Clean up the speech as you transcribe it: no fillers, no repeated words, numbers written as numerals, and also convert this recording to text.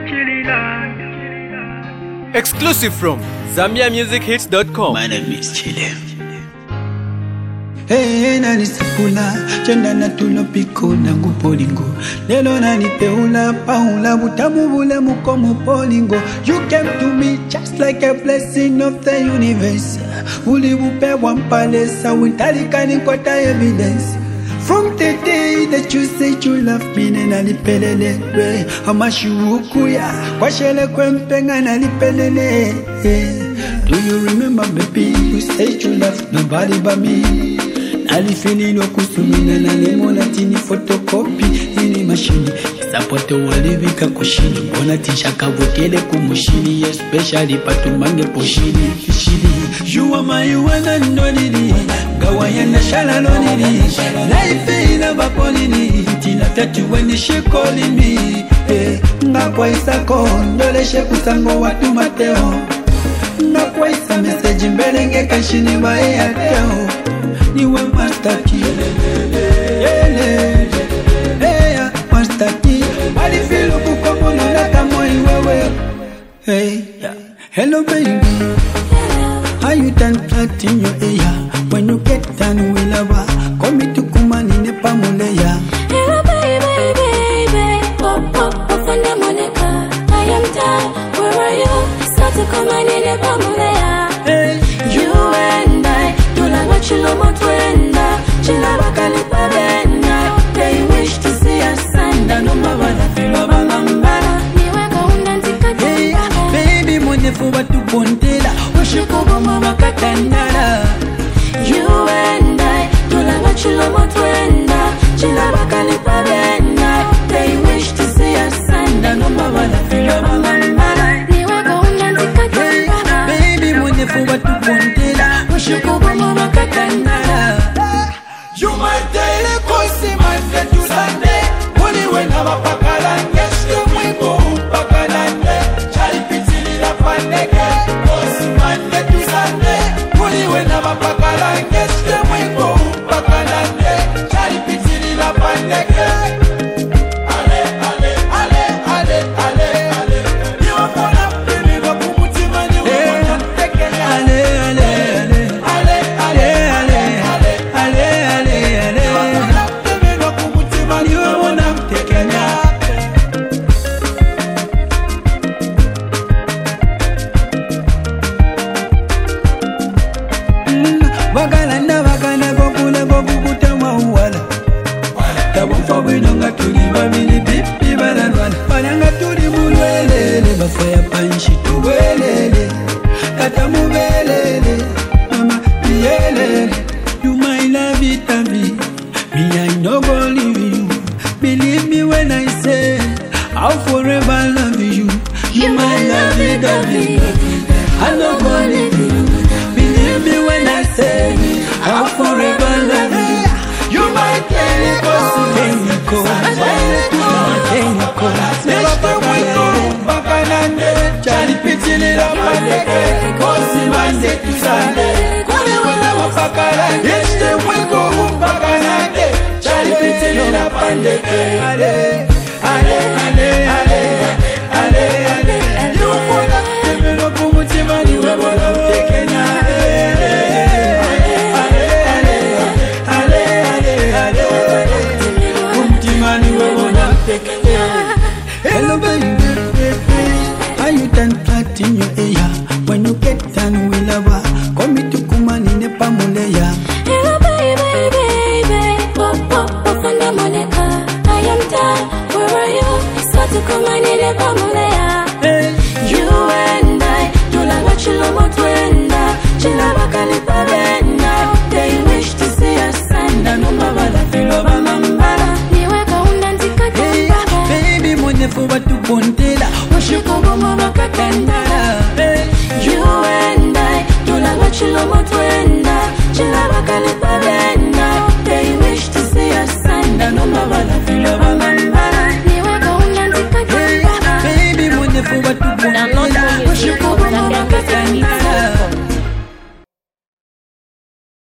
Exclusive from ZambiaMusicHits.com. My name is Chile. Hey, nani sapula, chenda na tulopiko na ngupolingo. Lelo nani peula, paula, butamu bule mukomu polingo. You came to me just like a blessing of the universe. Uli bupe wampalesa, wintalikani kwata evidence. From the day that you said you love me, nalipelele, amashukuya, kwashele kwempenga nalipelele. Do you remember, baby, you said you love nobody but me? Alifini kusumina na lemona tini photocopy ini machine isapoto walivika kushini bona tisha kavotele kumushini especially patumange poshini fishini you are my one and only gawayana shalalonini life ina bapolini tina tatu when she calling me ngakwa isako ndoleshe kusango watu mateo ngakwa isa message mbelenge kashini bae ateo niwe master key master key wali feel kukomo na kama iwewe hey hello baby how you done flat in your ear when you get done with lava come to kumani ne pamuleya hello baby pop from the Monica I am done where are you start to come in ne pamuleya hey you and I chilo motwenda chila bakalipa benda they wish to see us sanda no mabala filo balambala niwe kaunda ntikatenda baby mwenye fuba tupontela ushikubo mama katandala you and I tulanga chilo motwenda chila bakalipa benda they wish to see us sanda no mabala filo balambala niwe kaunda ntikatenda baby mwenye fuba tupontela ushikubo mama you my daily cosi my friend to Sunday. Only when I'm a pakalan, yes, we go pakalan. Charlie Pitili la pandeke, cosi my friend to Sunday. Only when I'm a pakalan, yes, we go pakalan. Charlie Pitili la pandeke. Ale, ale, ale, ale, ale, ale. You are gonna be me, but Pumutima, you are gonna take it. Ale, ale, ale. Bagalanda bagana gokula gokukuta mawala tabumfa bwinonga tuli babili pipi balalwana balanga tuli mulwelele bafaya panshi tubelele kata mubelele mama yelele you my love it me I no go leave you believe me when I say I'll forever love you you my love it me I no go leave you believe me when I say I'll forever love you. You might tell it go. Never go back Charlie Pitili la pandeke. Kosi Monday to Sunday. Kone wala wapakala. Yes, they will go back Charlie Pitili la pandeke.